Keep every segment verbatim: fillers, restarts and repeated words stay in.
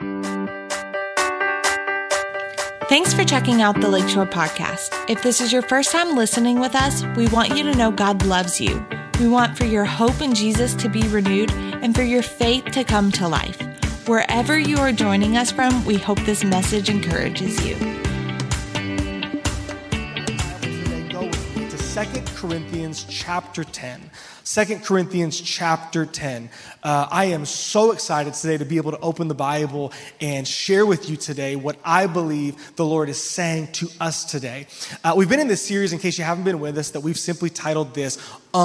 Thanks for checking out the Lakeshore Podcast. If this is your first time listening with us, we want you to know God loves you. We want for your hope in Jesus to be renewed and for your faith to come to life. Wherever you are joining us from, we hope this message encourages you. Go with me to Second Corinthians chapter ten. Second Corinthians chapter ten. Uh, I am so excited today to be able to open the Bible and share with you today what I believe the Lord is saying to us today. Uh, we've been in this series, in case you haven't been with us, that we've simply titled this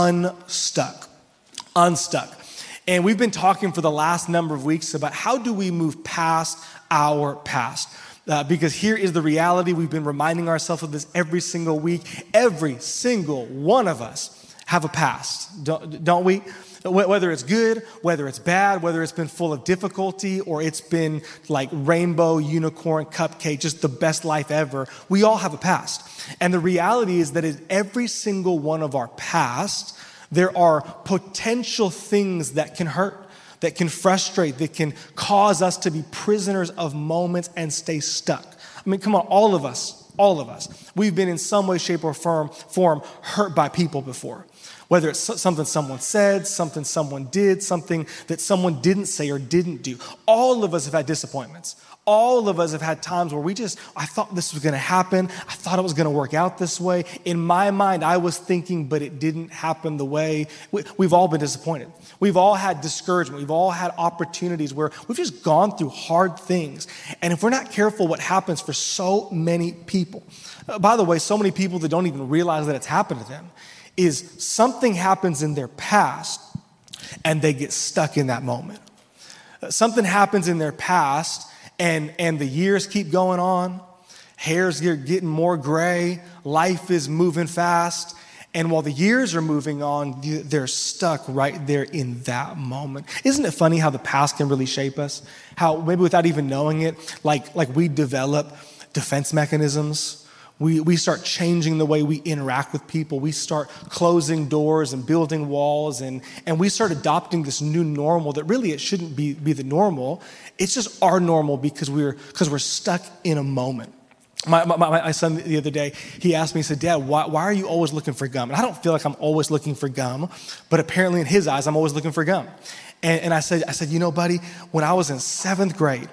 Unstuck. Unstuck. And we've been talking for the last number of weeks about how do we move past our past. Uh, because here is the reality. We've been reminding ourselves of this every single week. Every single one of us have a past, don't, don't we? Whether it's good, whether it's bad, whether it's been full of difficulty, or it's been like rainbow, unicorn, cupcake, just the best life ever, we all have a past. And the reality is that in every single one of our past, there are potential things that can hurt, that can frustrate, that can cause us to be prisoners of moments and stay stuck. I mean, come on, all of us, all of us, we've been in some way, shape, or form, form hurt by people before. Whether it's something someone said, something someone did, something that someone didn't say or didn't do. All of us have had disappointments. All of us have had times where we just, I thought this was going to happen. I thought it was going to work out this way. In my mind, I was thinking, but it didn't happen the way. We, we've all been disappointed. We've all had discouragement. We've all had opportunities where we've just gone through hard things. And if we're not careful, what happens for so many people, uh, by the way, so many people that don't even realize that it's happened to them, is something happens in their past and they get stuck in that moment. Uh, something happens in their past and, and the years keep going on. Hairs are getting more gray. Life is moving fast. And while the years are moving on, they're stuck right there in that moment. Isn't it funny how the past can really shape us? How maybe without even knowing it, like, like we develop defense mechanisms. We we start changing the way we interact with people. We start closing doors and building walls, and, and we start adopting this new normal that really it shouldn't be, be the normal. It's just our normal because we're because we're stuck in a moment. My, my my son the other day, he asked me, he said, Dad, why, why are you always looking for gum? And I don't feel like I'm always looking for gum, but apparently in his eyes, I'm always looking for gum. And, and I said, I said, you know, buddy, when I was in seventh grade,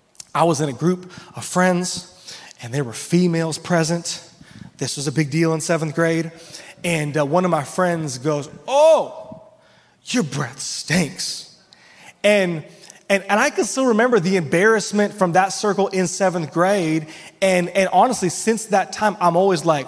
I was in a group of friends, and there were females present. This was a big deal in seventh grade. And uh, one of my friends goes, oh, your breath stinks. And, and and I can still remember the embarrassment from that circle in seventh grade. And, and honestly, since that time, I'm always like,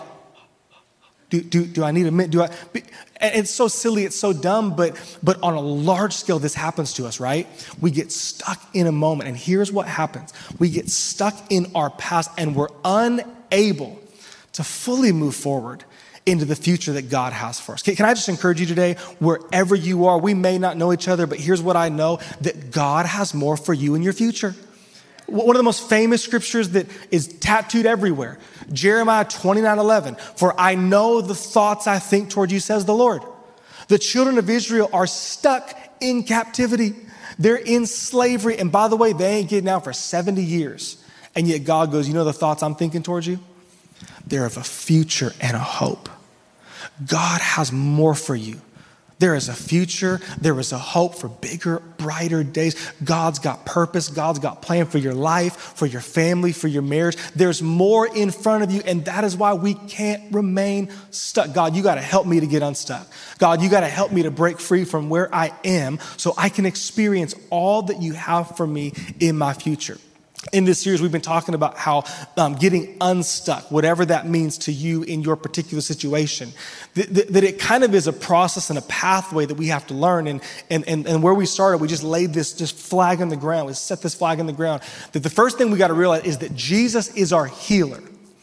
do, do, do I need a minute? Do I? And it's so silly, it's so dumb, but, but on a large scale, this happens to us, right? We get stuck in a moment, and here's what happens. We get stuck in our past, and we're unable to fully move forward into the future that God has for us. Can, can I just encourage you today, wherever you are, we may not know each other, but here's what I know, that God has more for you in your future. One of the most famous scriptures that is tattooed everywhere, Jeremiah twenty-nine eleven, for I know the thoughts I think toward you, says the Lord. The children of Israel are stuck in captivity. They're in slavery. And by the way, they ain't getting out for seventy years. And yet God goes, you know the thoughts I'm thinking towards you? They're of a future and a hope. God has more for you. There is a future. There is a hope for bigger, brighter days. God's got purpose. God's got plan for your life, for your family, for your marriage. There's more in front of you, and that is why we can't remain stuck. God, you got to help me to get unstuck. God, you got to help me to break free from where I am so I can experience all that you have for me in my future. In this series, we've been talking about how um, getting unstuck, whatever that means to you in your particular situation, th- th- that it kind of is a process and a pathway that we have to learn. And, and, and, and where we started, we just laid this just flag in the ground. We set this flag in the ground. That the first thing we got to realize is that Jesus is our healer.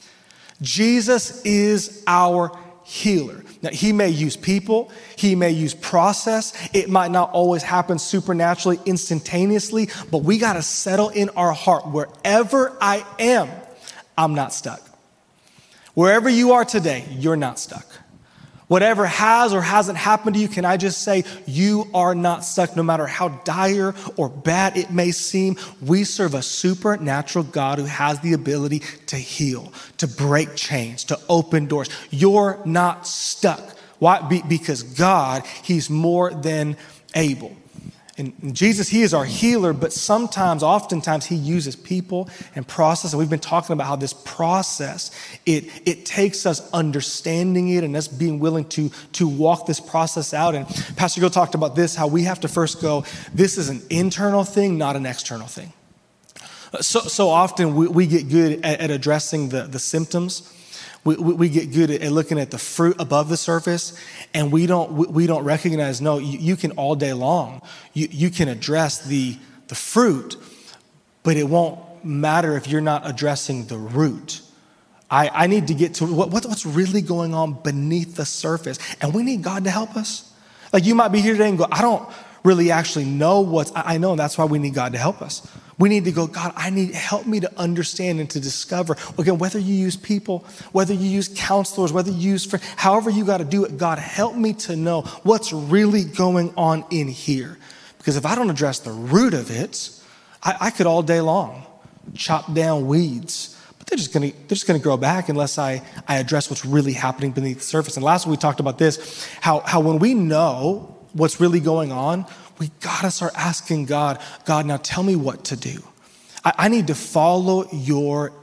Jesus is our healer. Now, he may use people, he may use process. It might not always happen supernaturally, instantaneously, but we got to settle in our heart, wherever I am, I'm not stuck. Wherever you are today, you're not stuck. Whatever has or hasn't happened to you, can I just say, you are not stuck no matter how dire or bad it may seem. We serve a supernatural God who has the ability to heal, to break chains, to open doors. You're not stuck. Why? Be- because God, he's more than able. And Jesus, he is our healer, but sometimes, oftentimes, he uses people and process. And we've been talking about how this process, it, it takes us understanding it and us being willing to, to walk this process out. And Pastor Gill talked about this, how we have to first go, this is an internal thing, not an external thing. So, so often we, we get good at, at addressing the, the symptoms. We, we, we get good at looking at the fruit above the surface, and we don't we, we don't recognize, no, you, you can all day long, you, you can address the, the fruit, but it won't matter if you're not addressing the root. I, I need to get to what, what's really going on beneath the surface, and we need God to help us. Like you might be here today and go, I don't really actually know what's, I know, and that's why we need God to help us. We need to go, God, I need, help me to understand and to discover, again, whether you use people, whether you use counselors, whether you use friends, however you got to do it, God, help me to know what's really going on in here. Because if I don't address the root of it, I, I could all day long chop down weeds, but they're just going to, they're just going to grow back unless I, I address what's really happening beneath the surface. And last week we talked about this, how, how when we know what's really going on, we gotta start asking God, God, now tell me what to do. I, I need to follow your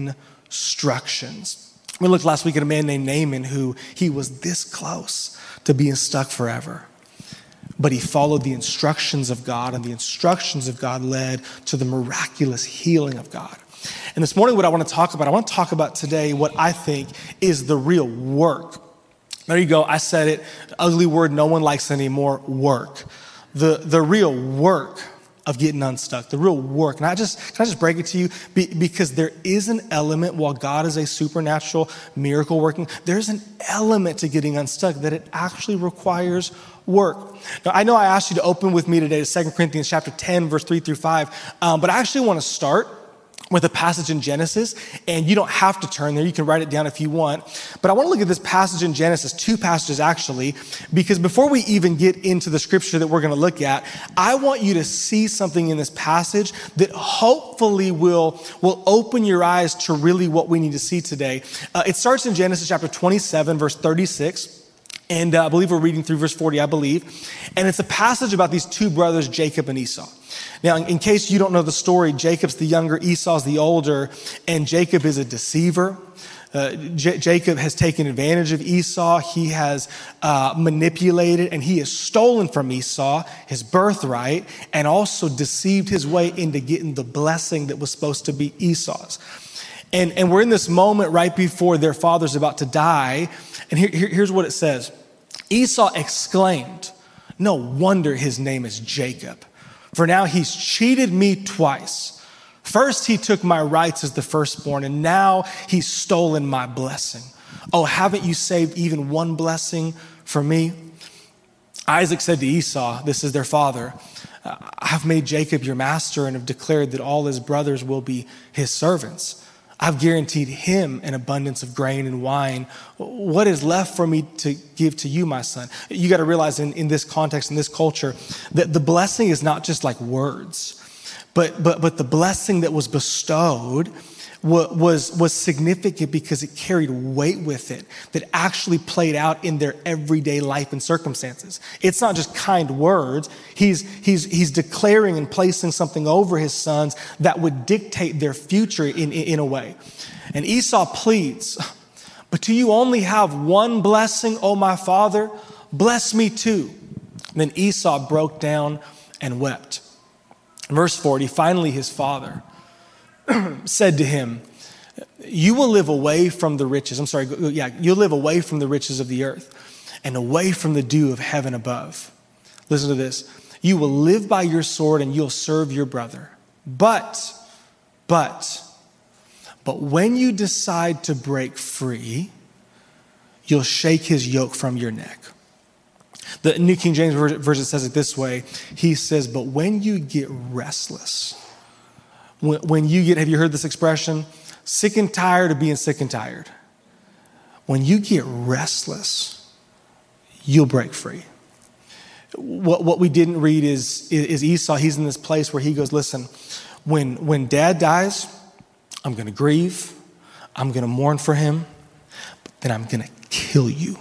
instructions. We looked last week at a man named Naaman who he was this close to being stuck forever. But he followed the instructions of God, and the instructions of God led to the miraculous healing of God. And this morning, what I want to talk about, I want to talk about today what I think is the real work. There you go. I said it. Ugly word no one likes anymore. Work. The, the real work of getting unstuck. The real work. And I just, can I just break it to you? Be, because there is an element, while God is a supernatural miracle working, there's an element to getting unstuck that it actually requires work. Now, I know I asked you to open with me today to Second Corinthians chapter ten, verse three through five. Um, but I actually want to start with a passage in Genesis, and you don't have to turn there. You can write it down if you want. But I want to look at this passage in Genesis, two passages actually, because before we even get into the scripture that we're going to look at, I want you to see something in this passage that hopefully will, will open your eyes to really what we need to see today. Uh, it starts in Genesis chapter twenty-seven, verse thirty-six. And uh, I believe we're reading through verse forty, I believe. And it's a passage about these two brothers, Jacob and Esau. Now, in, in case you don't know the story, Jacob's the younger, Esau's the older, and Jacob is a deceiver. Uh, J- Jacob has taken advantage of Esau. He has uh, manipulated, and he has stolen from Esau his birthright, and also deceived his way into getting the blessing that was supposed to be Esau's. And, and we're in this moment right before their father's about to die. And here, here, here's what it says. Esau exclaimed, "No wonder his name is Jacob, for now he's cheated me twice. First, he took my rights as the firstborn, and now he's stolen my blessing. Oh, haven't you saved even one blessing for me?" Isaac said to Esau, this is their father, "I have made Jacob your master and have declared that all his brothers will be his servants. I've guaranteed him an abundance of grain and wine. What is left for me to give to you, my son?" You got to realize in, in this context, in this culture, that the blessing is not just like words, but but but the blessing that was bestowed was, was significant because it carried weight with it that actually played out in their everyday life and circumstances. It's not just kind words. He's, he's, he's declaring and placing something over his sons that would dictate their future in, in, in a way. And Esau pleads, "But do you only have one blessing, O my father? Bless me too." And then Esau broke down and wept. Verse forty, finally his father said to him, "You will live away from the riches." I'm sorry. Yeah, you'll live away from the riches of the earth and away from the dew of heaven above. Listen to this. "You will live by your sword and you'll serve your brother. But, but, but when you decide to break free, you'll shake his yoke from your neck." The New King James Version says it this way. He says, "But when you get restless," when, when you get, have you heard this expression? Sick and tired of being sick and tired. When you get restless, you'll break free. What, what we didn't read is, is Esau. He's in this place where he goes, listen, when, when dad dies, I'm going to grieve. I'm going to mourn for him, but then I'm going to kill you.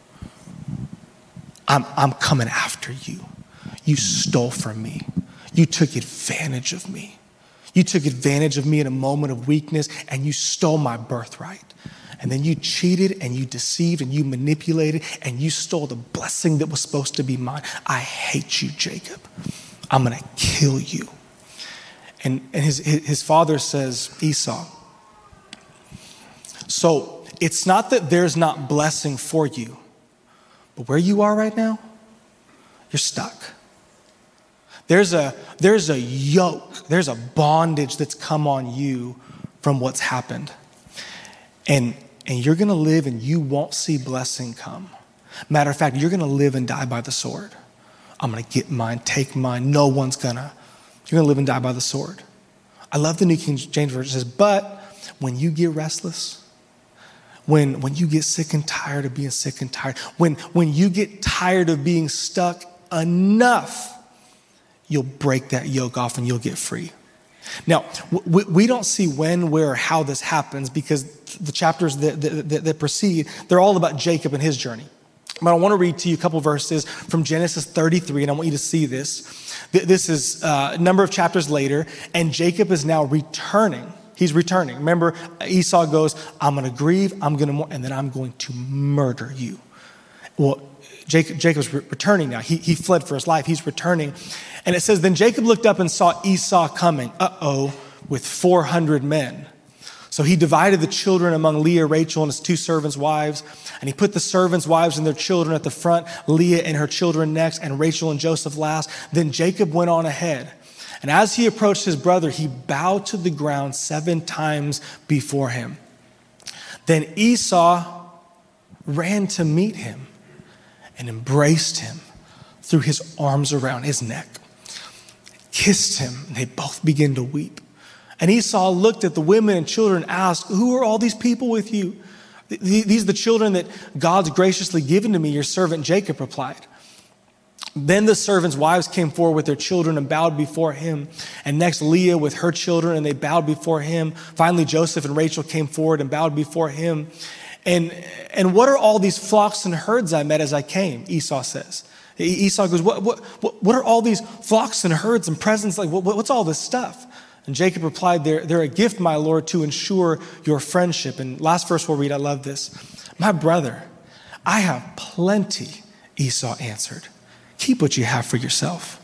I'm, I'm coming after you. You stole from me. You took advantage of me. You took advantage of me in a moment of weakness, and you stole my birthright. And then you cheated and you deceived and you manipulated and you stole the blessing that was supposed to be mine. I hate you, Jacob. I'm going to kill you. And, and his, his father says, Esau, so it's not that there's not blessing for you, but where you are right now, you're stuck. There's a, there's a yoke, there's a bondage that's come on you from what's happened. And And you're going to live and you won't see blessing come. Matter of fact, you're going to live and die by the sword. I'm going to get mine, take mine. No one's going to. You're going to live and die by the sword. I love the New King James Version. It says, but when you get restless, when, when you get sick and tired of being sick and tired, when, when you get tired of being stuck enough, you'll break that yoke off and you'll get free. Now, we, we don't see when, where, or how this happens because the chapters that, that, that precede, they're all about Jacob and his journey. But I want to read to you a couple verses from Genesis thirty-three, and I want you to see this. This is a number of chapters later, and Jacob is now returning. He's returning. Remember, Esau goes, I'm going to grieve, I'm going to mourn, and then I'm going to murder you. Well, Jacob, Jacob's re- returning now. He, he fled for his life. He's returning. And it says, then Jacob looked up and saw Esau coming, uh-oh, with four hundred men. So he divided the children among Leah, Rachel, and his two servants' wives. And he put the servants' wives and their children at the front, Leah and her children next, and Rachel and Joseph last. Then Jacob went on ahead. And as he approached his brother, he bowed to the ground seven times before him. Then Esau ran to meet him and embraced him, threw his arms around his neck, kissed him, and they both began to weep. And Esau looked at the women and children and asked, who are all these people with you? These are the children that God's graciously given to me, your servant Jacob replied. Then the servants' wives came forward with their children and bowed before him. And next Leah with her children, and they bowed before him. Finally, Joseph and Rachel came forward and bowed before him. And, and what are all these flocks and herds I met as I came? Esau says. Esau goes, what, what, what are all these flocks and herds and presents? Like, what, what's all this stuff? And Jacob replied, they're, they're a gift, my Lord, to ensure your friendship. And last verse we'll read, I love this. My brother, I have plenty, Esau answered. Keep what you have for yourself.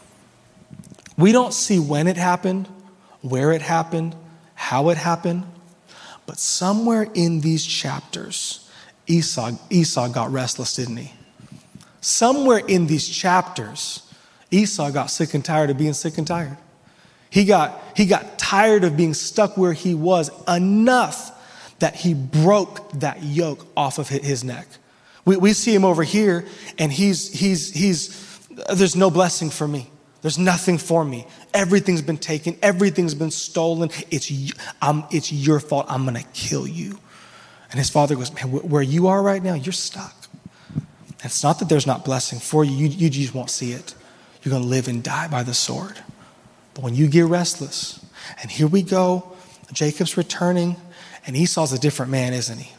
We don't see when it happened, where it happened, how it happened, but somewhere in these chapters, Esau, Esau got restless, didn't he? Somewhere in these chapters, Esau got sick and tired of being sick and tired. He got, he got tired of being stuck where he was enough that he broke that yoke off of his neck. We, we see him over here, and he's, he's, he's, there's no blessing for me. There's nothing for me. Everything's been taken. Everything's been stolen. It's, um, it's your fault. I'm going to kill you. And his father goes, man, where you are right now, you're stuck. It's not that there's not blessing for you. You, you just won't see it. You're going to live and die by the sword. But when you get restless, and here we go, Jacob's returning, and Esau's a different man, isn't he?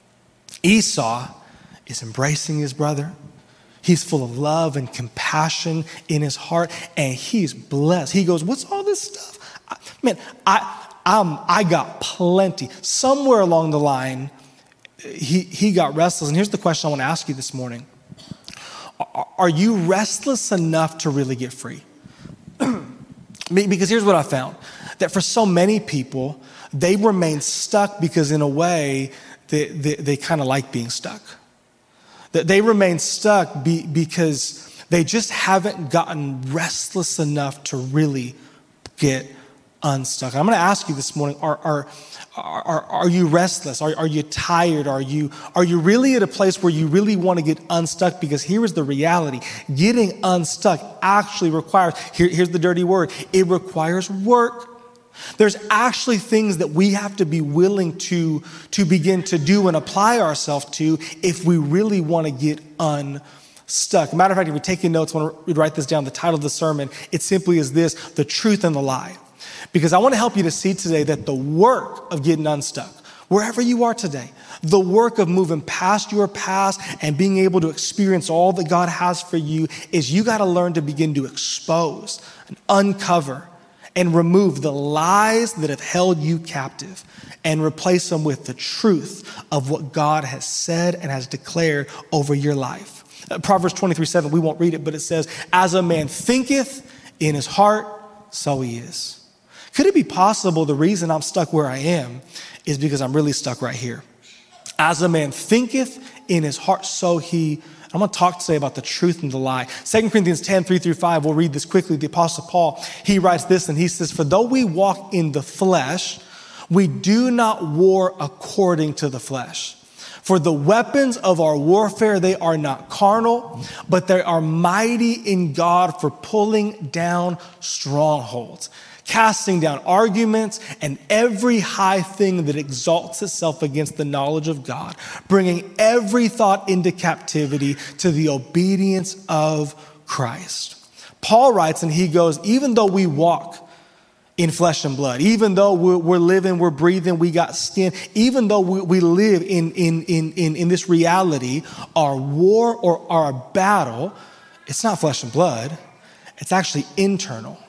Esau is embracing his brother. He's full of love and compassion in his heart, and he's blessed. He goes, what's all this stuff? I, man, I, I'm, I got plenty. Somewhere along the line, he, he got restless. And here's the question I want to ask you this morning. Are, are you restless enough to really get free? Because here's what I found, that for so many people, they remain stuck because in a way, they, they, they kind of like being stuck. That they remain stuck be, because they just haven't gotten restless enough to really get unstuck. And I'm going to ask you this morning, are, are, are, are you restless? Are, are you tired? Are you, are you really at a place where you really want to get unstuck? Because here is the reality. Getting unstuck actually requires, here, here's the dirty word, it requires work. There's actually things that we have to be willing to, to begin to do and apply ourselves to if we really want to get unstuck. Matter of fact, if you're taking notes, I want to write this down. The title of the sermon, it simply is this: The Truth and the Lie. Because I want to help you to see today that the work of getting unstuck, wherever you are today, the work of moving past your past and being able to experience all that God has for you, is you got to learn to begin to expose and uncover and remove the lies that have held you captive and replace them with the truth of what God has said and has declared over your life. Uh, Proverbs twenty-three seven, we won't read it, but it says, as a man thinketh in his heart, so he is. Could it be possible the reason I'm stuck where I am is because I'm really stuck right here? As a man thinketh in his heart, so he. I'm going to talk today about the truth and the lie. Second Corinthians ten, three through five, we'll read this quickly. The Apostle Paul, he writes this and he says, for though we walk in the flesh, we do not war according to the flesh. For the weapons of our warfare, they are not carnal, but they are mighty in God for pulling down strongholds, casting down arguments and every high thing that exalts itself against the knowledge of God, bringing every thought into captivity to the obedience of Christ. Paul writes and he goes, even though we walk in flesh and blood, even though we're, we're living, we're breathing, we got skin, even though we, we live in, in, in, in, in this reality, our war or our battle, it's not flesh and blood, it's actually internal.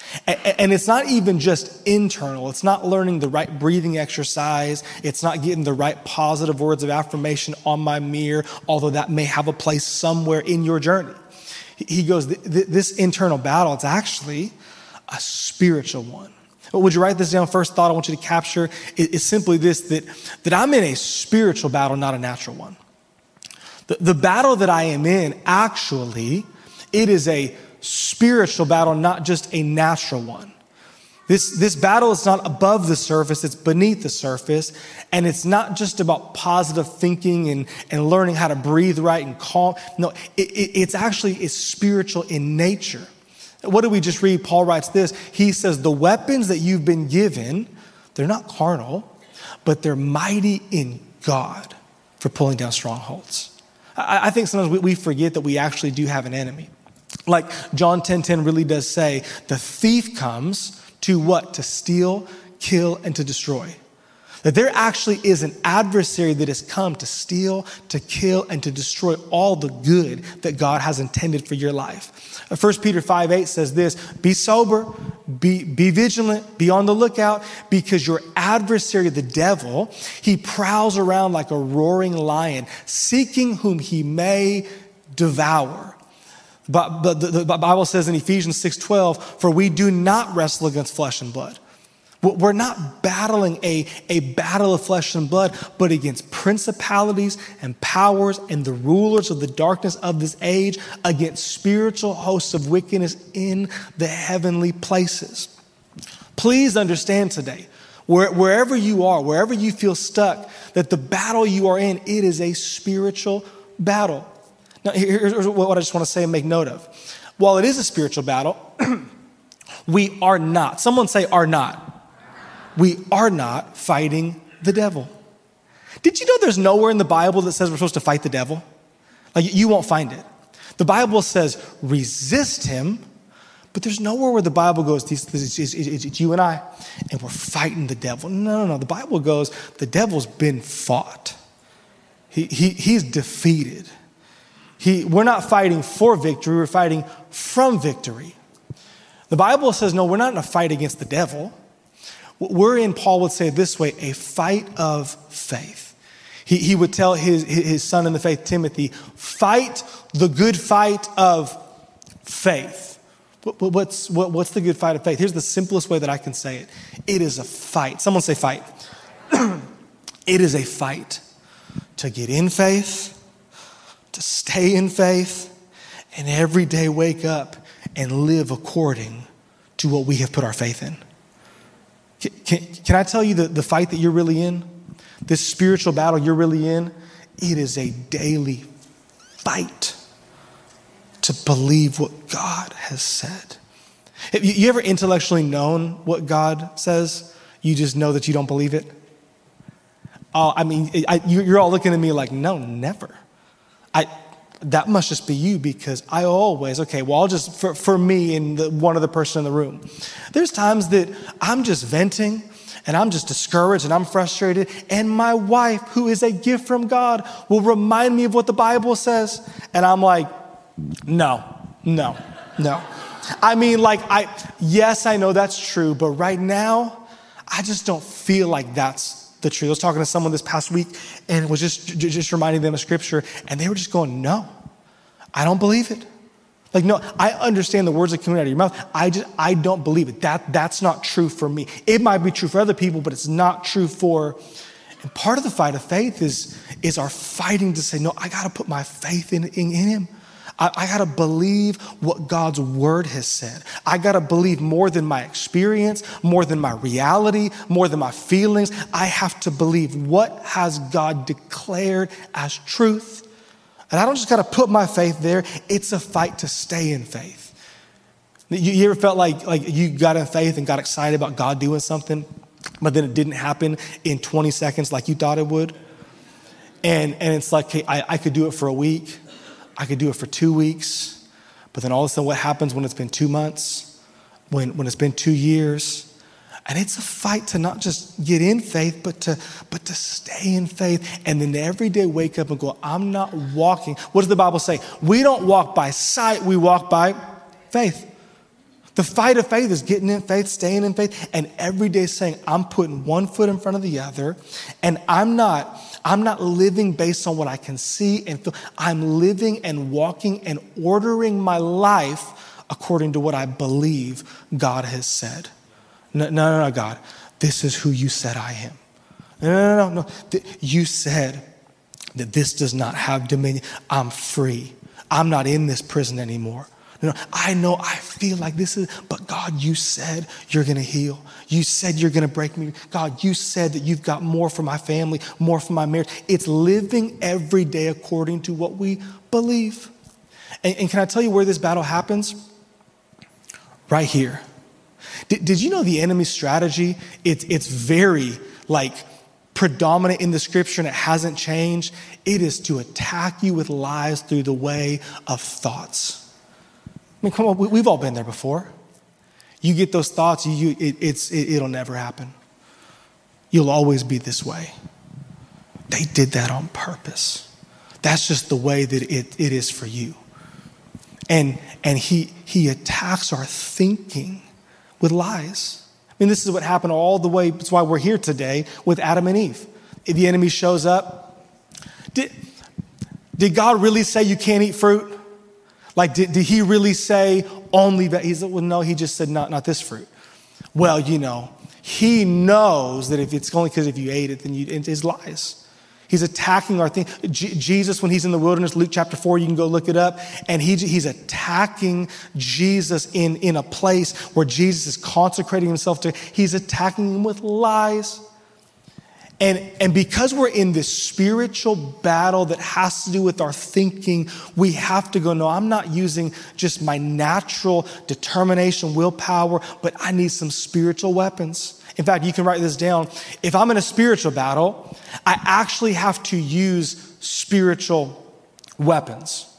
And it's not even just internal. It's not learning the right breathing exercise. It's not getting the right positive words of affirmation on my mirror, although that may have a place somewhere in your journey. He goes, this internal battle, it's actually a spiritual one. Would you write this down? First thought I want you to capture is simply this, that, that I'm in a spiritual battle, not a natural one. The, the battle that I am in, actually, it is a spiritual battle, not just a natural one. This, this battle is not above the surface, it's beneath the surface. And it's not just about positive thinking and, and learning how to breathe right and calm. No, it, it, it's actually it's spiritual in nature. What did we just read? Paul writes this. He says, the weapons that you've been given, they're not carnal, but they're mighty in God for pulling down strongholds. I, I think sometimes we, we forget that we actually do have an enemy. Like John ten ten really does say, the thief comes to what? To steal, kill, and to destroy. That there actually is an adversary that has come to steal, to kill, and to destroy all the good that God has intended for your life. First Peter five eight says this, be sober, be, be vigilant, be on the lookout, because your adversary, the devil, he prowls around like a roaring lion, seeking whom he may devour. But, but the, the Bible says in Ephesians six twelve, for we do not wrestle against flesh and blood. We're not battling a, a battle of flesh and blood, but against principalities and powers and the rulers of the darkness of this age, against spiritual hosts of wickedness in the heavenly places. Please understand today, where, wherever you are, wherever you feel stuck, that the battle you are in, it is a spiritual battle. Now, here's what I just want to say and make note of. While it is a spiritual battle, we are not. Someone say are not. We are not fighting the devil. Did you know there's nowhere in the Bible that says we're supposed to fight the devil? Like, you won't find it. The Bible says resist him, but there's nowhere where the Bible goes, it's, it's, it's, it's you and I, and we're fighting the devil. No, no, no. The Bible goes, the devil's been fought. He, he, he's defeated. He, we're not fighting for victory, we're fighting from victory. The Bible says, no, we're not in a fight against the devil. We're in, Paul would say it this way, a fight of faith. He, he would tell his, his son in the faith, Timothy, fight the good fight of faith. What's, what, what's the good fight of faith? Here's the simplest way that I can say it. It is a fight. Someone say fight. It is a fight to get in faith, to stay in faith, and every day wake up and live according to what we have put our faith in. Can, can, can I tell you the, the fight that you're really in? This spiritual battle you're really in, it is a daily fight to believe what God has said. Have you, you ever intellectually known what God says? You just know that you don't believe it? Oh, I mean, I, you're all looking at me like, no, never. I that must just be you, because I always, okay, well, I'll just, for, for me and the, one other person in the room, there's times that I'm just venting and I'm just discouraged and I'm frustrated, and my wife, who is a gift from God, will remind me of what the Bible says, and I'm like, no, no, no. I mean, like, I, yes, I know that's true, but right now, I just don't feel like that's the truth. I was talking to someone this past week and was just, just reminding them of scripture, and they were just going, no, I don't believe it. Like, no, I understand the words that come out of your mouth. I just, I don't believe it. That, that's not true for me. It might be true for other people, but it's not true for, and part of the fight of faith is, is our fighting to say, no, I got to put my faith in, in, in him. I, I got to believe what God's word has said. I got to believe more than my experience, more than my reality, more than my feelings. I have to believe what has God declared as truth. And I don't just got to put my faith there. It's a fight to stay in faith. You, you ever felt like, like you got in faith and got excited about God doing something, but then it didn't happen in twenty seconds like you thought it would? And, and it's like, hey, I, I could do it for a week. I could do it for two weeks, but then all of a sudden what happens when it's been two months, when, when it's been two years? And it's a fight to not just get in faith, but to, but to stay in faith. And then every day wake up and go, I'm not walking. What does the Bible say? We don't walk by sight, we walk by faith. The fight of faith is getting in faith, staying in faith, and every day saying, I'm putting one foot in front of the other, and I'm not, I'm not living based on what I can see and feel. I'm living and walking and ordering my life according to what I believe God has said. No, no, no, no, God, this is who you said I am. No, no, no, no, no. You said that this does not have dominion. I'm free. I'm not in this prison anymore. You know, I know I feel like this is, but God, you said you're going to heal. You said you're going to break me. God, you said that you've got more for my family, more for my marriage. It's living every day according to what we believe. And, and can I tell you where this battle happens? Right here. Did, did you know the enemy's strategy? It's, it's very like predominant in the scripture, and it hasn't changed. It is to attack you with lies through the way of thoughts. I mean, come on, we've all been there before. You get those thoughts, you, it, it's, it, it'll never happen. You'll always be this way. They did that on purpose. That's just the way that it, it is for you. And, and he, he attacks our thinking with lies. I mean, this is what happened all the way. That's why we're here today with Adam and Eve. If the enemy shows up, did, did God really say you can't eat fruit? Like, did, did he really say only that? He said, well, no, he just said, not, not this fruit. Well, you know, he knows that if it's only because if you ate it, then you, it is lies. He's attacking our thing. J- Jesus, when he's in the wilderness, Luke chapter four, you can go look it up. And he, he's attacking Jesus in, in a place where Jesus is consecrating himself to. He's attacking him with lies. And, and because we're in this spiritual battle that has to do with our thinking, we have to go, no, I'm not using just my natural determination, willpower, but I need some spiritual weapons. In fact, you can write this down. If I'm in a spiritual battle, I actually have to use spiritual weapons.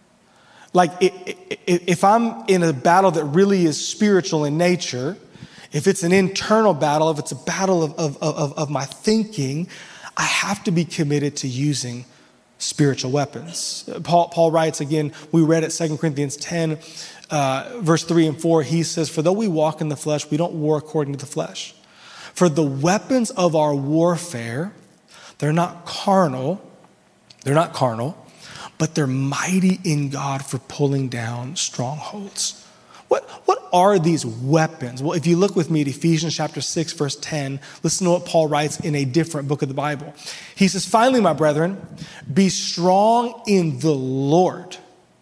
Like if I'm in a battle that really is spiritual in nature, if it's an internal battle, if it's a battle of, of, of, of my thinking, I have to be committed to using spiritual weapons. Paul, Paul writes, again, we read it, Second Corinthians ten, uh, verse three and four. He says, for though we walk in the flesh, we don't war according to the flesh. For the weapons of our warfare, they're not carnal, they're not carnal, but they're mighty in God for pulling down strongholds. What, what are these weapons? Well, if you look with me at Ephesians chapter six, verse ten, listen to what Paul writes in a different book of the Bible. He says, finally, my brethren, be strong in the Lord.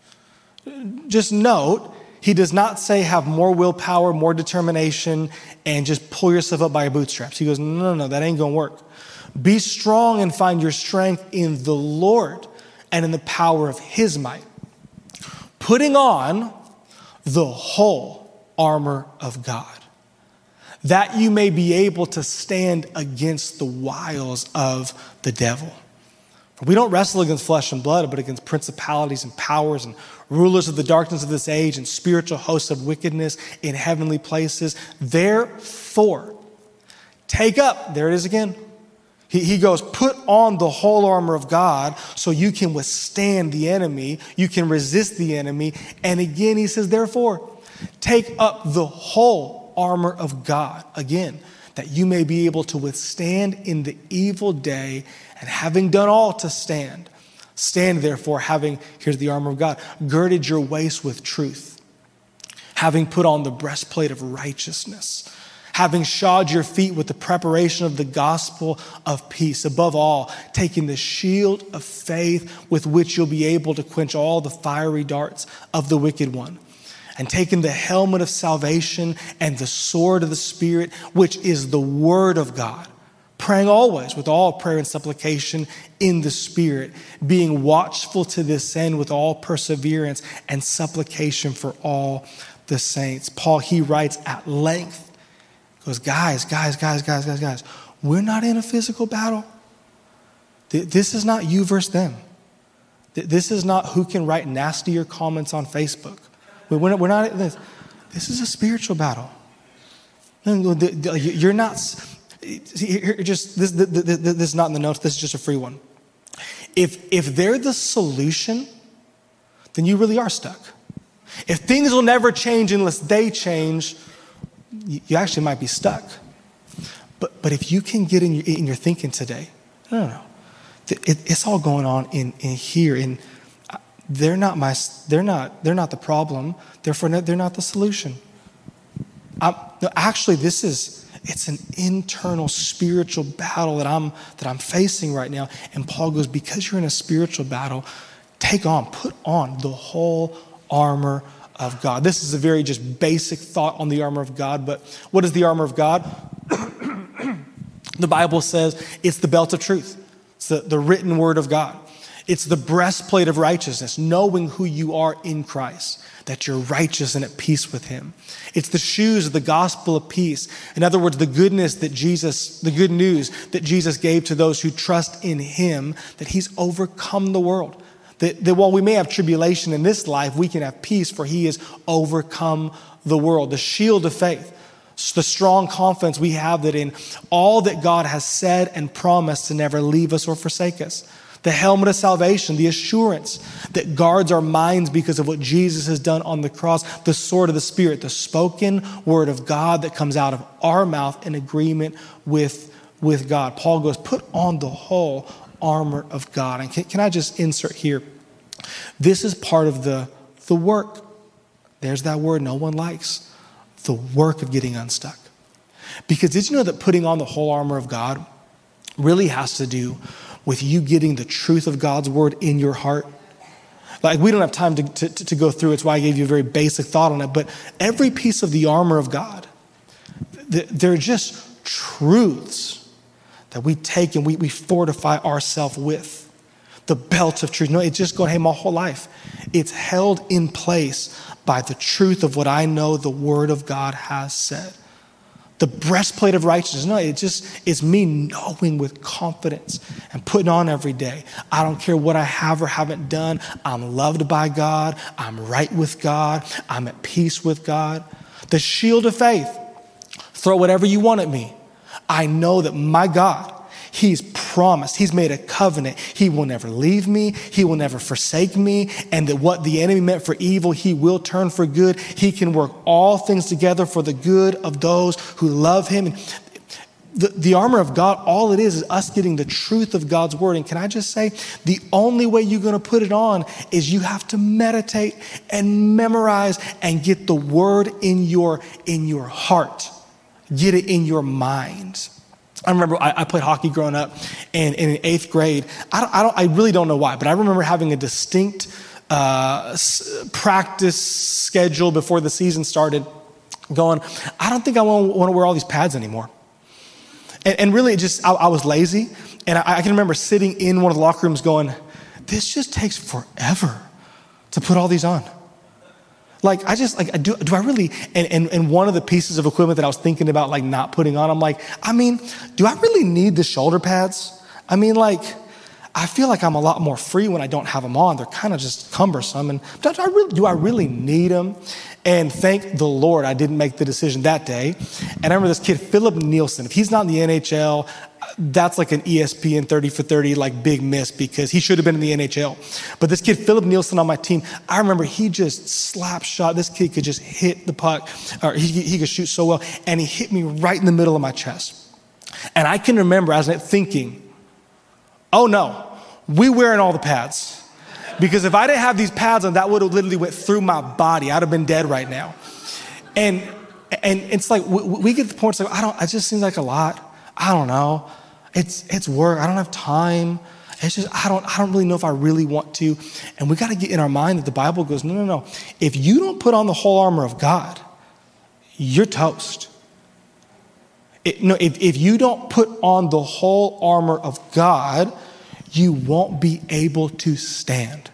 Just note, he does not say have more willpower, more determination, and just pull yourself up by your bootstraps. He goes, no, no, no, that ain't going to work. Be strong and find your strength in the Lord and in the power of his might. Putting on the whole armor of God, that you may be able to stand against the wiles of the devil. For we don't wrestle against flesh and blood, but against principalities and powers and rulers of the darkness of this age and spiritual hosts of wickedness in heavenly places. Therefore, take up, there it is again. He, he goes, put on the whole armor of God so you can withstand the enemy. You can resist the enemy. And again, he says, therefore, take up the whole armor of God. Again, that you may be able to withstand in the evil day, and having done all to stand. Stand therefore, having, here's the armor of God, girded your waist with truth, having put on the breastplate of righteousness, having shod your feet with the preparation of the gospel of peace. Above all, taking the shield of faith with which you'll be able to quench all the fiery darts of the wicked one. And taking the helmet of salvation and the sword of the Spirit, which is the word of God. Praying always with all prayer and supplication in the Spirit, being watchful to this end with all perseverance and supplication for all the saints. Paul, he writes at length, goes, guys, guys, guys, guys, guys, guys, we're not in a physical battle. This is not you versus them. This is not who can write nastier comments on Facebook. We're not, we're not this. This is a spiritual battle. You're not, here, just this, this, this is not in the notes. This is just a free one. If, if they're the solution, then you really are stuck. If things will never change unless they change, you actually might be stuck. But but if you can get in your, in your thinking today, no, no, no. It, it's all going on in, in here. And they're not my, they're not, they're not the problem. Therefore, they're not the solution. I'm, no, actually, this is, it's an internal spiritual battle that I'm, that I'm facing right now. And Paul goes, because you're in a spiritual battle, take on, put on the whole armor of God. This is a very just basic thought on the armor of God, but what is the armor of God? The Bible says it's the belt of truth. It's the, the written word of God. It's the breastplate of righteousness, knowing who you are in Christ, that you're righteous and at peace with him. It's the shoes of the gospel of peace. In other words, the goodness that Jesus, the good news that Jesus gave to those who trust in him, that he's overcome the world. That, that while we may have tribulation in this life, we can have peace, for he has overcome the world. The shield of faith, the strong confidence we have that in all that God has said and promised to never leave us or forsake us. The helmet of salvation, the assurance that guards our minds because of what Jesus has done on the cross. The sword of the Spirit, the spoken word of God that comes out of our mouth in agreement with, with God. Paul goes, put on the whole armor of God. And can, can I just insert here? This is part of the, the work. There's that word no one likes. The work of getting unstuck. Because did you know that putting on the whole armor of God really has to do with you getting the truth of God's word in your heart? Like, we don't have time to, to, to go through. It's why I gave you a very basic thought on it. But every piece of the armor of God, they're just truths that we take and we, we fortify ourselves with. The belt of truth. No, it's just going, hey, my whole life, it's held in place by the truth of what I know the word of God has said. The breastplate of righteousness. No, it just, it's me knowing with confidence and putting on every day. I don't care what I have or haven't done. I'm loved by God. I'm right with God. I'm at peace with God. The shield of faith. Throw whatever you want at me. I know that my God, he's promised, he's made a covenant. He will never leave me. He will never forsake me. And that what the enemy meant for evil, he will turn for good. He can work all things together for the good of those who love him. And the, the armor of God, all it is, is us getting the truth of God's word. And can I just say, the only way you're going to put it on is you have to meditate and memorize and get the word in your, in your heart. Get it in your mind. I remember I, I played hockey growing up, and, and in eighth grade, I don't, I don't, I really don't know why, but I remember having a distinct uh, s- practice schedule before the season started. Going, I don't think I want, want to wear all these pads anymore. And, and really, it just I, I was lazy, and I, I can remember sitting in one of the locker rooms, going, "This just takes forever to put all these on." Like, I just, like, do, do I really, and, and, and one of the pieces of equipment that I was thinking about, like, not putting on, I'm like, I mean, do I really need the shoulder pads? I mean, like, I feel like I'm a lot more free when I don't have them on. They're kind of just cumbersome. And do I really, do I really need them? And thank the Lord I didn't make the decision that day. And I remember this kid, Philip Nielsen. If he's not in the N H L, that's like an E S P N thirty for thirty, like big miss, because he should have been in the N H L. But this kid, Philip Nielsen on my team, I remember he just slap shot. This kid could just hit the puck, or he, he could shoot so well. And he hit me right in the middle of my chest. And I can remember as I'm thinking, oh no, we wearing all the pads. Because if I didn't have these pads on, that would have literally went through my body. I'd have been dead right now. And and it's like, we, we get to the point, it's like, I don't, it just seems like a lot. I don't know. It's it's work. I don't have time. It's just, I don't, I don't really know if I really want to. And we got to get in our mind that the Bible goes, no, no, no. If you don't put on the whole armor of God, you're toast. It, no, if, if you don't put on the whole armor of God, you won't be able to stand.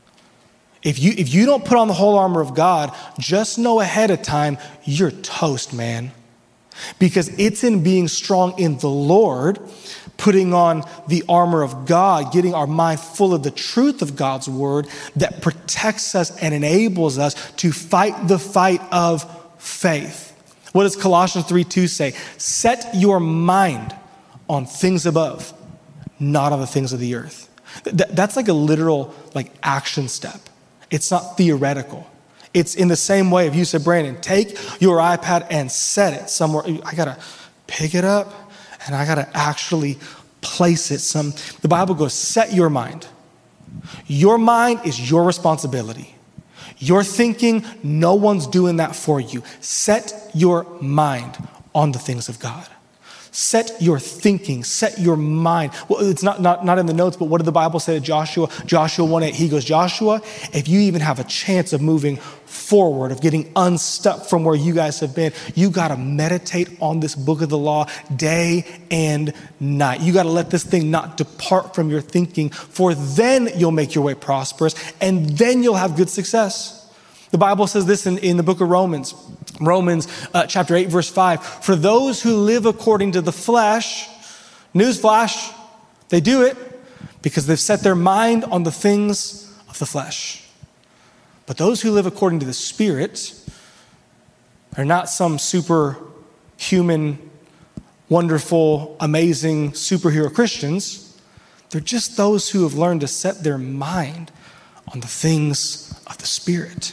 If you, if you don't put on the whole armor of God, just know ahead of time, you're toast, man. Because it's in being strong in the Lord, putting on the armor of God, getting our mind full of the truth of God's word that protects us and enables us to fight the fight of faith. What does Colossians three two say? Set your mind on things above, not on the things of the earth. That's like a literal like action step. It's not theoretical. It's in the same way if you said, Brandon, take your iPad and set it somewhere. I got to pick it up and I got to actually place it. Some. The Bible goes, set your mind. Your mind is your responsibility. Your thinking, no one's doing that for you. Set your mind on the things of God. Set your thinking, set your mind. Well, it's not, not, not in the notes, but what did the Bible say to Joshua? Joshua one eight, he goes, Joshua, if you even have a chance of moving forward, of getting unstuck from where you guys have been, you got to meditate on this book of the law day and night. You got to let this thing not depart from your thinking, for then you'll make your way prosperous and then you'll have good success. The Bible says this in, in the book of Romans, Romans uh, chapter eight, verse five. For those who live according to the flesh, newsflash, they do it because they've set their mind on the things of the flesh. But those who live according to the Spirit are not some superhuman, wonderful, amazing superhero Christians. They're just those who have learned to set their mind on the things of the Spirit.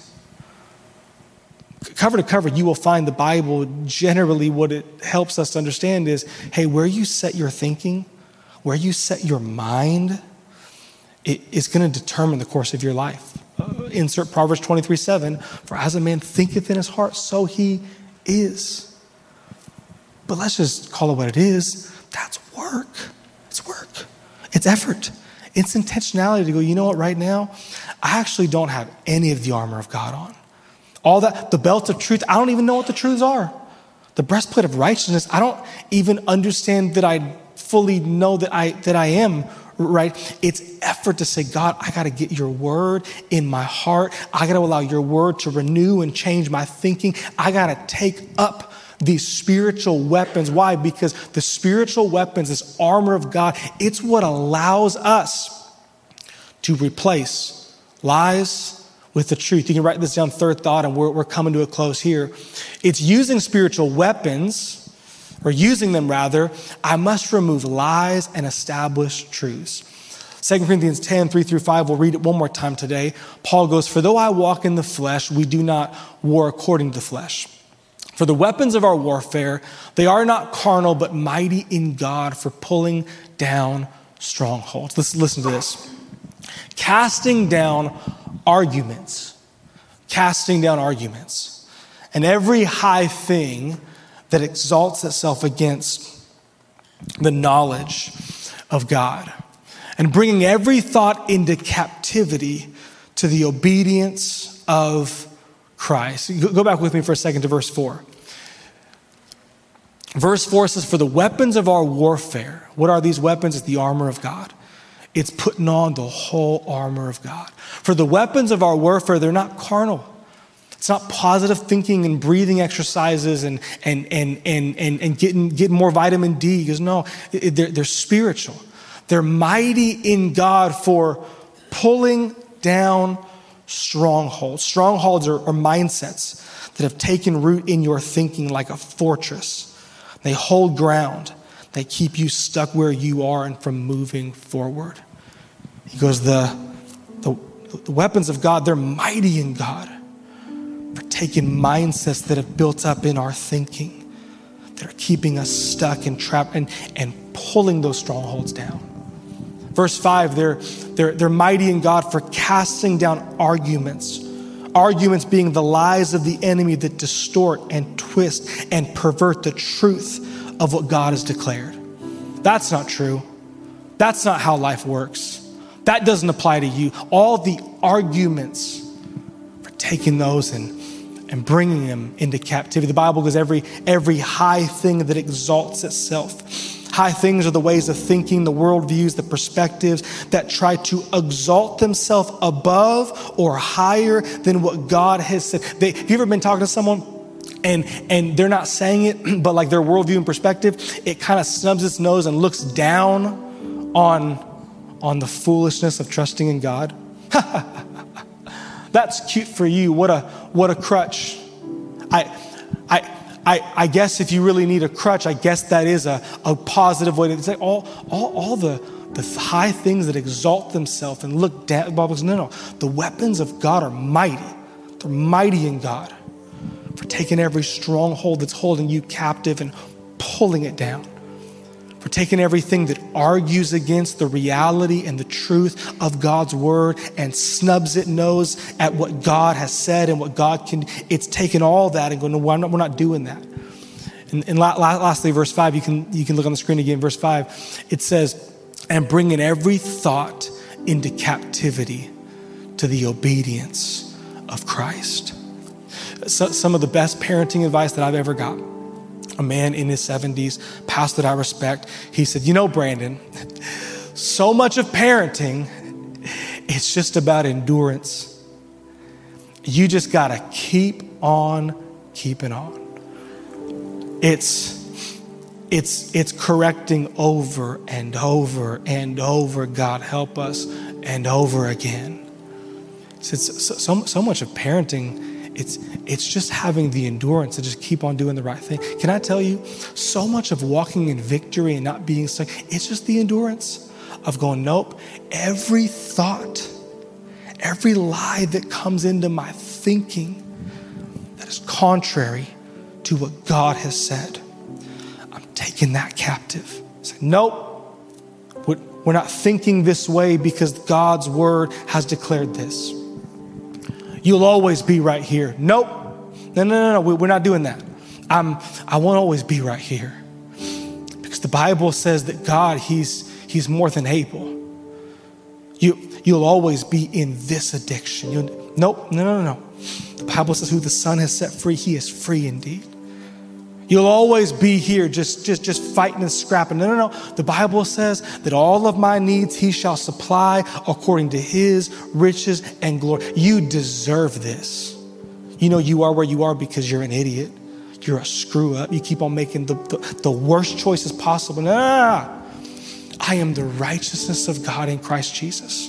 Cover to cover, you will find the Bible, generally what it helps us to understand is, hey, where you set your thinking, where you set your mind, it is going to determine the course of your life. Uh, insert Proverbs twenty-three seven, for as a man thinketh in his heart, so he is. But let's just call it what it is. That's work. It's work. It's effort. It's intentionality to go, you know what, right now, I actually don't have any of the armor of God on. All that, the belt of truth, I don't even know what the truths are. The breastplate of righteousness, I don't even understand that I fully know that I that I am, right? It's effort to say, God, I got to get your word in my heart. I got to allow your word to renew and change my thinking. I got to take up these spiritual weapons. Why? Because the spiritual weapons, this armor of God, it's what allows us to replace lies with the truth. You can write this down, third thought, and we're, we're coming to a close here. It's using spiritual weapons, or using them rather, I must remove lies and establish truths. Second Corinthians ten, three through five, we'll read it one more time today. Paul goes, for though I walk in the flesh, we do not war according to the flesh. For the weapons of our warfare, they are not carnal, but mighty in God for pulling down strongholds. Let's listen to this. Casting down arguments, casting down arguments, and every high thing that exalts itself against the knowledge of God, and bringing every thought into captivity to the obedience of Christ. Go back with me for a second to verse four. Verse four says, for the weapons of our warfare, what are these weapons? It's the armor of God. It's putting on the whole armor of God. For the weapons of our warfare, they're not carnal. It's not positive thinking and breathing exercises and and and and and, and getting getting more vitamin D. He goes, no, they're, they're spiritual. They're mighty in God for pulling down strongholds. Strongholds are, are mindsets that have taken root in your thinking like a fortress. They hold ground. They keep you stuck where you are and from moving forward. He goes, the, the, the weapons of God, they're mighty in God for taking mindsets that have built up in our thinking, that are keeping us stuck and trapped and, and pulling those strongholds down. Verse five, they're, they're, they're mighty in God for casting down arguments. Arguments being the lies of the enemy that distort and twist and pervert the truth of what God has declared. That's not true. That's not how life works. That doesn't apply to you. All the arguments for taking those and, and bringing them into captivity. The Bible goes, every, every high thing that exalts itself. High things are the ways of thinking, the worldviews, the perspectives that try to exalt themselves above or higher than what God has said. They, have you ever been talking to someone and, and they're not saying it, but like their worldview and perspective, it kind of snubs its nose and looks down on, on the foolishness of trusting in God? That's cute for you. What a, what a crutch. I, I, I, I guess if you really need a crutch, I guess that is a, a positive way to say all, all, all the, the high things that exalt themselves and look down. The Bible says, no, no, the weapons of God are mighty. They're mighty in God for taking every stronghold that's holding you captive and pulling it down. For taking everything that argues against the reality and the truth of God's word and snubs its nose at what God has said and what God can, it's taken all that and going, no, we're not, we're not doing that. And, and lastly, verse five, you can, you can look on the screen again, verse five, it says, and bringing every thought into captivity to the obedience of Christ. So, some of the best parenting advice that I've ever got. A man in his seventies, pastor that I respect, he said, you know, Brandon, so much of parenting, it's just about endurance. You just got to keep on keeping on. It's, it's, it's correcting over and over and over, God help us, and over again. It's so, so, so much of parenting, It's it's just having the endurance to just keep on doing the right thing. Can I tell you, so much of walking in victory and not being stuck, it's just the endurance of going, nope, every thought, every lie that comes into my thinking that is contrary to what God has said, I'm taking that captive. Say, nope, we're not thinking this way because God's word has declared this. You'll always be right here. Nope. No, no, no, no. We're not doing that. I'm, I won't always be right here. Because the Bible says that God, he's, he's more than able. You, you'll always be in this addiction. You'll, nope. No, no, no, no. The Bible says who the Son has set free, he is free indeed. You'll always be here just, just, just fighting and scrapping. No, no, no. The Bible says that all of my needs he shall supply according to his riches and glory. You deserve this. You know you are where you are because you're an idiot. You're a screw up. You keep on making the, the, the worst choices possible. No, no, no. I am the righteousness of God in Christ Jesus.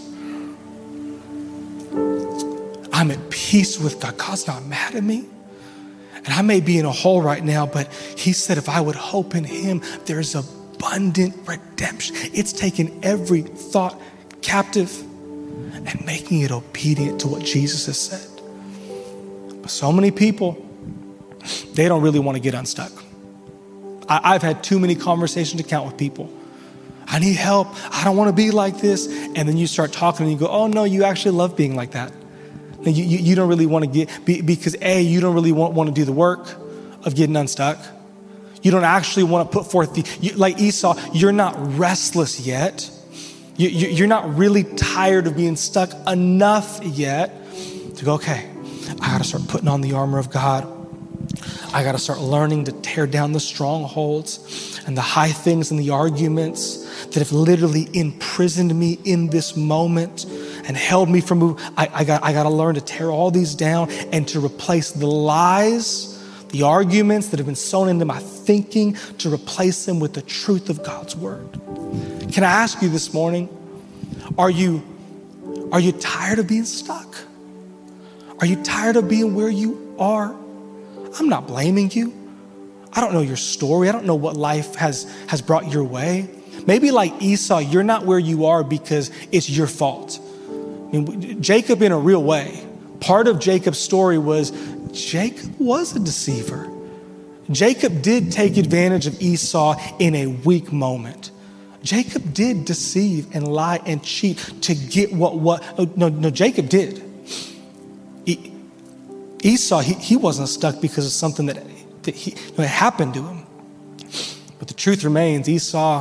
I'm at peace with God. God's not mad at me. And I may be in a hole right now, but he said if I would hope in him, there's abundant redemption. It's taking every thought captive and making it obedient to what Jesus has said. But so many people, they don't really want to get unstuck. I, I've had too many conversations to count with people. I need help. I don't want to be like this. And then you start talking and you go, oh no, you actually love being like that. You, you, you don't really want to get, be, because A, you don't really want, want to do the work of getting unstuck. You don't actually want to put forth the, you, like Esau, you're not restless yet. You, you, you're not really tired of being stuck enough yet to go, okay, I got to start putting on the armor of God. I got to start learning to tear down the strongholds and the high things and the arguments that have literally imprisoned me in this moment and held me from moving. I, I got I got to learn to tear all these down and to replace the lies, the arguments that have been sown into my thinking, to replace them with the truth of God's word. Can I ask you this morning, are you, are you tired of being stuck? Are you tired of being where you are? I'm not blaming you. I don't know your story. I don't know what life has, has brought your way. Maybe like Esau, you're not where you are because it's your fault. I mean, Jacob, in a real way, part of Jacob's story was Jacob was a deceiver. Jacob did take advantage of Esau in a weak moment. Jacob did deceive and lie and cheat to get what, what, oh, no, no, Jacob did. E- Esau, he, he wasn't stuck because of something that, that he, that happened to him. But the truth remains, Esau,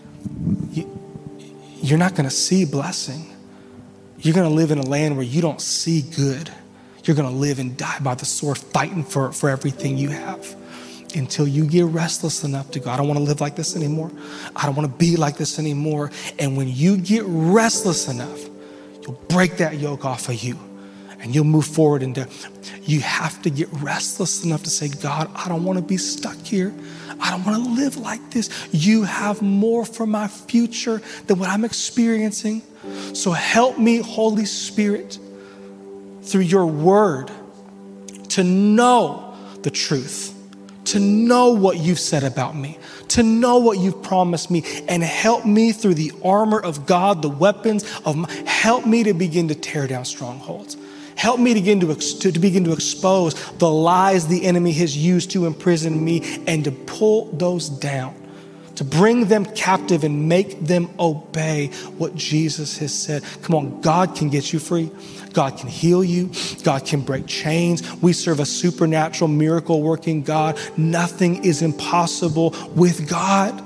you, you're not going to see blessing. You're going to live in a land where you don't see good. You're going to live and die by the sword, fighting for, for everything you have, until you get restless enough to go, I don't want to live like this anymore. I don't want to be like this anymore. And when you get restless enough, you'll break that yoke off of you and you'll move forward. Into, you have to get restless enough to say, God, I don't want to be stuck here. I don't want to live like this. You have more for my future than what I'm experiencing. So help me, Holy Spirit, through your word, to know the truth, to know what you've said about me, to know what you've promised me, and help me through the armor of God, the weapons of my, help me to begin to tear down strongholds. Help me to begin to, to, to begin to expose the lies the enemy has used to imprison me, and to pull those down, to bring them captive and make them obey what Jesus has said. Come on, God can get you free. God can heal you. God can break chains. We serve a supernatural, miracle-working God. Nothing is impossible with God.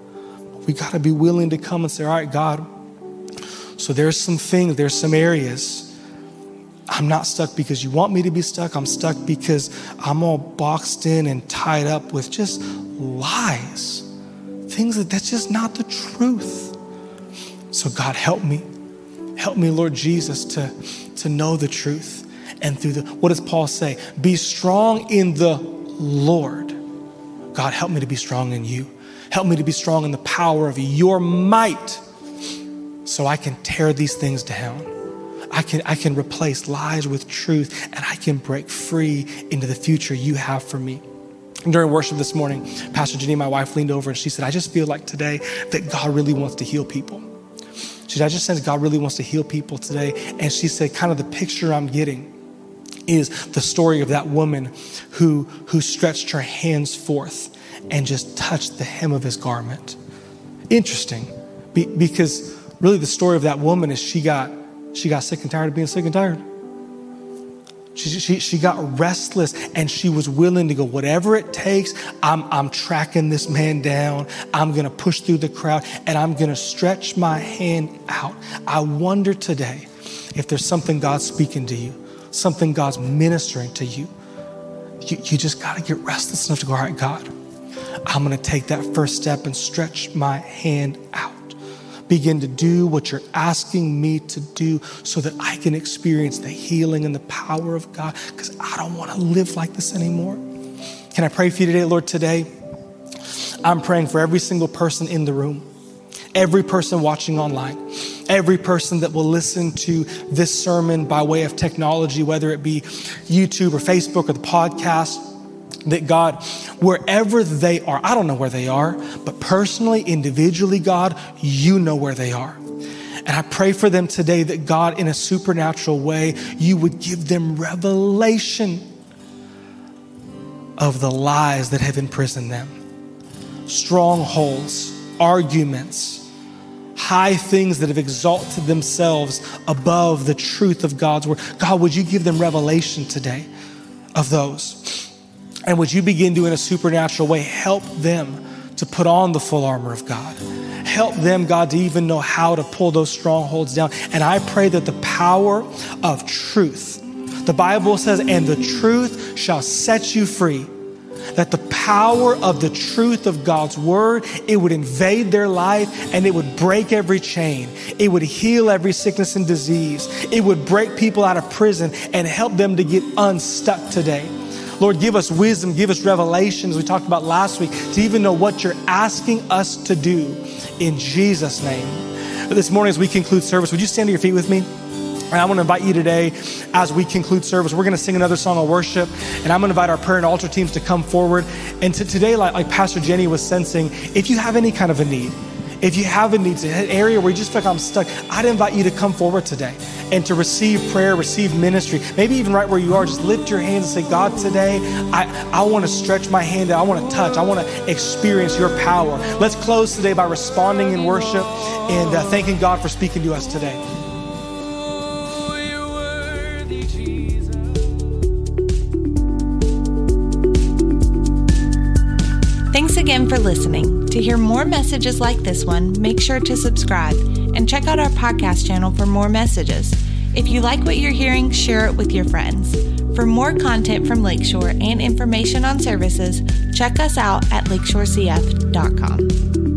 We got to be willing to come and say, all right, God, so there's some things, there's some areas. I'm not stuck because you want me to be stuck. I'm stuck because I'm all boxed in and tied up with just lies. Things that that's just not the truth. So God, help me. Help me, Lord Jesus, to, to know the truth. And through the, what does Paul say? Be strong in the Lord. God, help me to be strong in you. Help me to be strong in the power of your might, so I can tear these things down. I can, I can replace lies with truth, and I can break free into the future you have for me. And during worship this morning, Pastor Jenny, my wife, leaned over and she said, I just feel like today that God really wants to heal people. She said, I just sense God really wants to heal people today. And she said, kind of the picture I'm getting is the story of that woman who, who stretched her hands forth and just touched the hem of his garment. Interesting, be, because really the story of that woman is she got, she got sick and tired of being sick and tired. She, she, she got restless, and she was willing to go, whatever it takes, I'm, I'm tracking this man down. I'm going to push through the crowd, and I'm going to stretch my hand out. I wonder today if there's something God's speaking to you, something God's ministering to you. You, you just got to get restless enough to go, all right, God, I'm going to take that first step and stretch my hand out. Begin to do what you're asking me to do so that I can experience the healing and the power of God, because I don't want to live like this anymore. Can I pray for you today, Lord? Today, I'm praying for every single person in the room, every person watching online, every person that will listen to this sermon by way of technology, whether it be YouTube or Facebook or the podcast, that God, wherever they are, I don't know where they are, but personally, individually, God, you know where they are. And I pray for them today that God, in a supernatural way, you would give them revelation of the lies that have imprisoned them. Strongholds, arguments, high things that have exalted themselves above the truth of God's word. God, would you give them revelation today of those? And would you begin to, in a supernatural way, help them to put on the full armor of God. Help them, God, to even know how to pull those strongholds down. And I pray that the power of truth, the Bible says, and the truth shall set you free. that the power of the truth of God's word, it would invade their life and it would break every chain. It would heal every sickness and disease. It would break people out of prison and help them to get unstuck today. Lord, give us wisdom, give us revelations we talked about last week to even know what you're asking us to do in Jesus' name. This morning as we conclude service, would you stand to your feet with me? And I want to invite you today as we conclude service, we're going to sing another song of worship, and I'm going to invite our prayer and altar teams to come forward. And to today, like, like Pastor Jenny was sensing, if you have any kind of a need, if you have a need, an area where you just feel like I'm stuck, I'd invite you to come forward today and to receive prayer, receive ministry. Maybe even right where you are, just lift your hands and say, God, today, I, I want to stretch my hand out. I want to touch. I want to experience your power. Let's close today by responding in worship and uh, thanking God for speaking to us today. Thanks again for listening. To hear more messages like this one, make sure to subscribe and check out our podcast channel for more messages. If you like what you're hearing, share it with your friends. For more content from Lakeshore and information on services, check us out at lakeshore c f dot com.